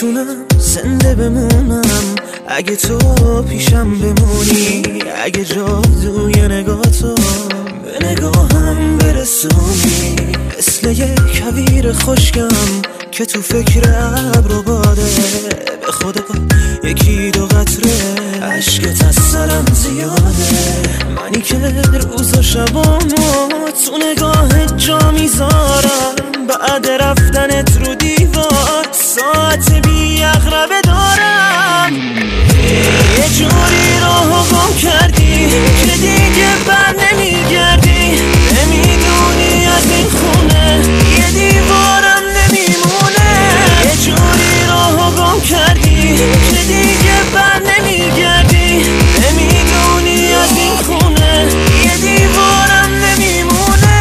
بتونم زنده بمونم اگه تو پیشم بمونی، اگه جادوی نگاه تو به نگاهم برسونی، مثل یک کویر خشکم که تو فکر ابر و باده، به خدا یکی دو قطره عشقت از سرم زیاده، منی که روز و شبامو تو نگاه جا میذارم، بعد رفتنت رو دیوار ساعت بی اغربه دارم، یه جوری راهو گم کردی که دیگه بر نمیگردی، نمیدونی از این خونه یه دیوارم نمیمونه، یه جوری راهو گم کردی که دیگه بر نمیگردی، نمیدونی از این خونه یه دیوارم نمیمونه.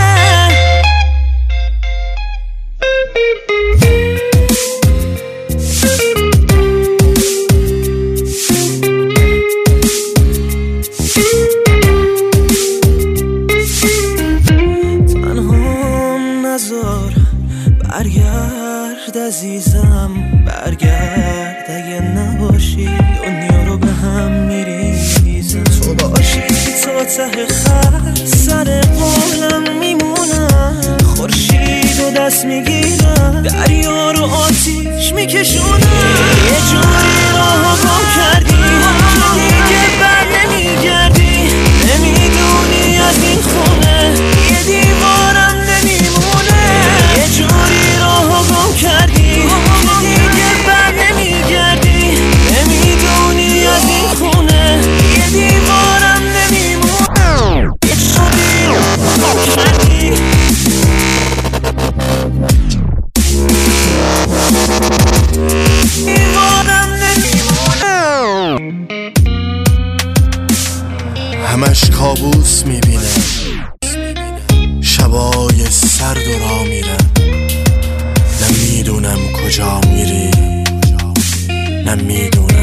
برگرد عزیزم، برگرد اگه نباشی دنیا رو به هم میریزم، تو باشی تا ته خط سر قولم میمونم، خورشید و دست میگیرم دریا رو آتیش میکشونم، یه جوری راهو گم کردی که دیگه بر نمیگردی، نمیدونی از این خونه یه دیوارم نمیمونه، یه جوری راهو گم کردی که دیگه بر نمیگردی، نمیدونی از این خونه یه دیوارم نمیمونه، یه جوری راهو گم کردی. دیوارم نمیمونه. همش کابوس میبینم، شبای سرد و را میرم، نمیدونم کجا میری، نمیدونم